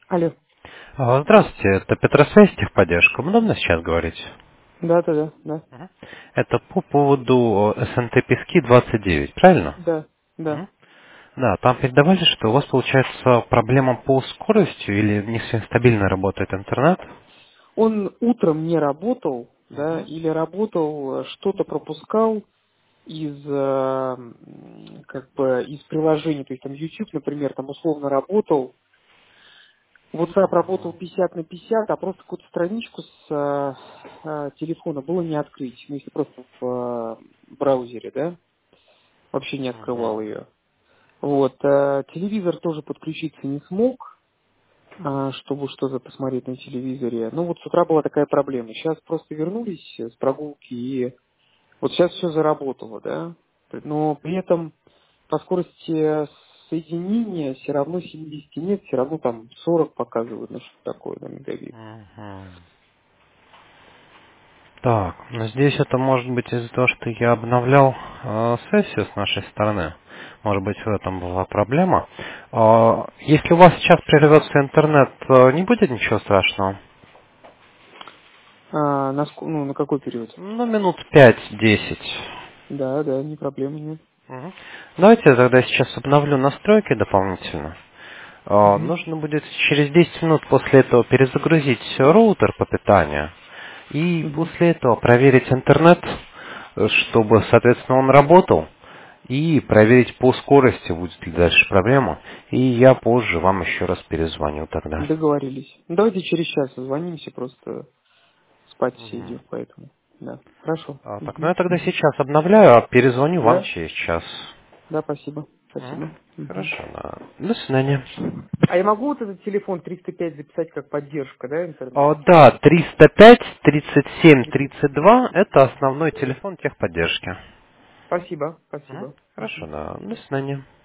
Алло. Здравствуйте, это Петросвязь, техподдержка. Удобно сейчас говорить? Да. Мгм. Это по поводу СНТ Пески 29, правильно? Да, да. Мгм. Да, там передавали, что у вас получается проблема по скорости или не совсем стабильно работает интернет? Он утром не работал, да, Мгм. или работал, что-то пропускал из, как бы, из приложений, то есть там YouTube, например, там условно работал, WhatsApp работал 50 на 50, а просто какую-то страничку с телефона было не открыть, ну, если просто в браузере, да, вообще не открывал Мгм. ее. Вот, телевизор тоже подключиться не смог, чтобы что-то посмотреть на телевизоре. Ну вот с утра была такая проблема. Сейчас просто вернулись с прогулки, и вот сейчас все заработало, да. Но при этом по скорости соединения все равно 70 нет, все равно там 40 показывают, ну что такое на мегабит. Мгм. Так, но здесь это может быть из-за того, что я обновлял сессию с нашей стороны. Может быть, в этом была проблема. Если у вас сейчас прервется интернет, не будет ничего страшного? Ну, на какой период? Ну, минут 5-10. Да, не проблема, нет. Мгм. Давайте я тогда сейчас обновлю настройки дополнительно. Угу, Нужно будет через 10 минут после этого перезагрузить роутер по питанию. И угу. после этого проверить интернет, чтобы, соответственно, он работал. И проверить по скорости, будет ли дальше проблема. И я позже вам еще раз перезвоню тогда. Договорились. Ну, давайте через час созвонимся, просто спать все Мгм. идем, поэтому. Да, хорошо. Так, ну я тогда сейчас обновляю, а перезвоню вам Да? через час. Да, спасибо. Мгм. Спасибо. Мгм. Хорошо, да. До свидания. А я могу вот этот телефон 305 записать как поддержка, да, интернет? Да, 305 37 32 это основной телефон техподдержки. Спасибо, Мгм. спасибо. Хорошо, Мгм. да. До свидания.